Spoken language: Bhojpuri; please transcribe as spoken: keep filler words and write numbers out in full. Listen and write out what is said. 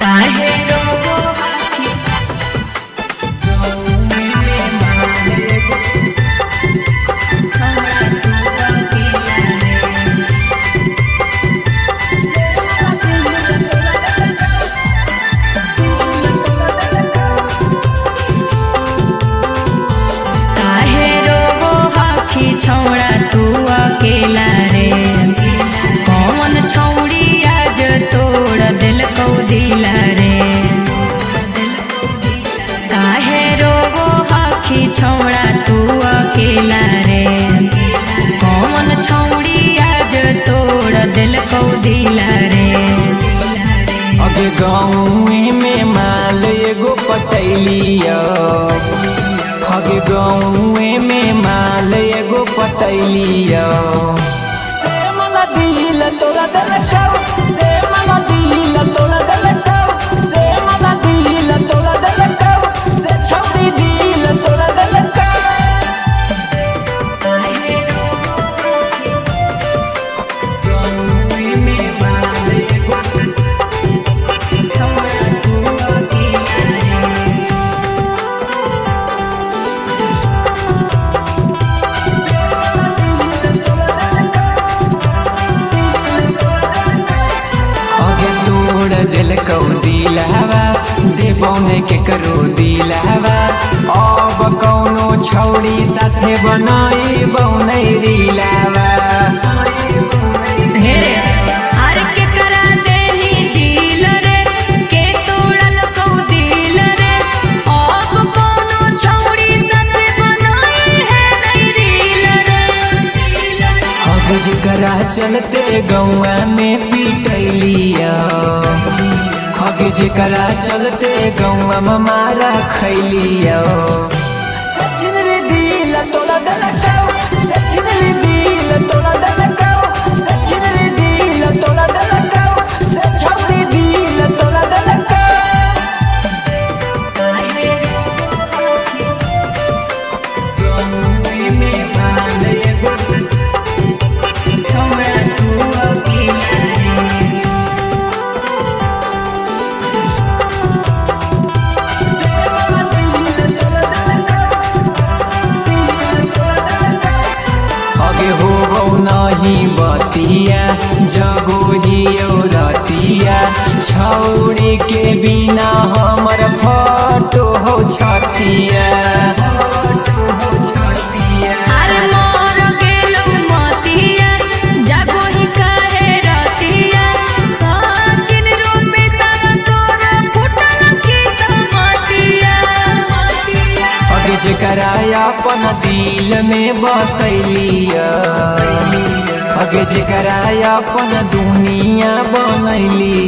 काहे रोवो आखी छौड़ा तू अकेला रे कौन छौड़ी आज तोड़ दिल को दिला रे काहे रोवो आखी छौड़ा तू अकेला रे कौन छौड़ी आज तोड़ दिल को दिला रे अगे गाँव में माल एगो पटैलिया अगे गाँव में माल एगो पटैलिया से मला दिल तोड़ा दलकौ से मला दिल तोड़ा दलकौ से मला दिल तोड़ा दलकौ से छौड़ी दिल तोड़ा दलकौ दिल को दिलावा देवने के करो दिलावा अब कौनो छौड़ी साथे बनाई बौनै रिलावा हे रे हर के करा देनी दिल रे के तोड़ल को दिल रे अब कौनो छौड़ी साथे बनाई है नहीं दिल रे अब जकरा चलते गौआ में पिटैलिया हगे जकरा चलते गौआ में मारा खैलिया सचिन रे दिल तोड़ा दलकौ सचिन रे दिल तोड़ा दलकौ सचिन रे दिल तोड़ा दलकौ से छौड़ी दिल तोड़ा दलकौ नहीं बतिया जगो ही रतिया छौड़ी के बिना हमर फोटो हो छतिया अरे मोर गेलौ मतिया जगो ही करे रतिया सचिन रूपे सब तोर फुटल की समतिया अगे जकरा अपन दिल में बसैलिया अगे जकरा अपन दुनिया बनैलिया।